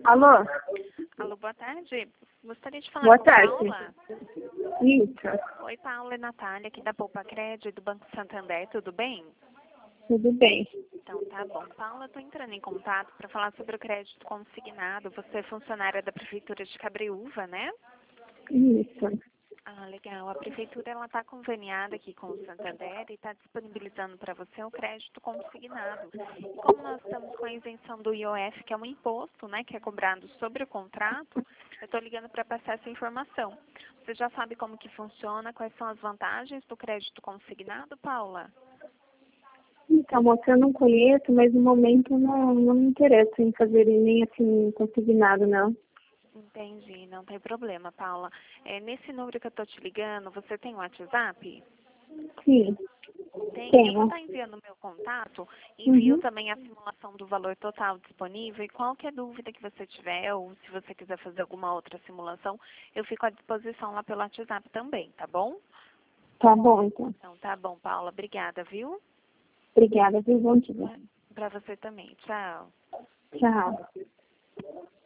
Alô? Alô, boa tarde. Gostaria de falar Boa com tarde. Paula. Isso, Oi, Paula, é Natália, aqui da Poupa Crédito, do Banco Santander, tudo bem? tudo bem. Então, tá bom. Paula, estou entrando em contato para falar sobre o crédito consignado. Você é funcionária da Prefeitura de Cabreúva, né? Isso. Ah, legal. A Prefeitura está conveniada aqui com o Santander e está disponibilizando para você o crédito consignado. E como nós estamos com a isenção do IOF, que é um imposto, né, que é cobrado sobre o contrato, eu estou ligando para passar essa informação. Você já sabe como que funciona, quais são as vantagens do crédito consignado, Paula? Então, moça, eu não conheço, mas no momento não me interessa em fazer nem assim consignado, não. Entendi, não tem problema, Paula. Nesse número que eu estou te ligando, você tem o WhatsApp? Sim, Tem. Eu vou tenho. estar enviando o meu contato, envio Uhum. também a simulação do valor total disponível e qualquer dúvida que você tiver ou se você quiser fazer alguma outra simulação, eu fico à disposição lá pelo WhatsApp também, tá bom? Tá bom, então. Então tá bom, Paula. Obrigada, viu? Obrigada, viu? Bom dia. Para você também. Tchau. Tchau.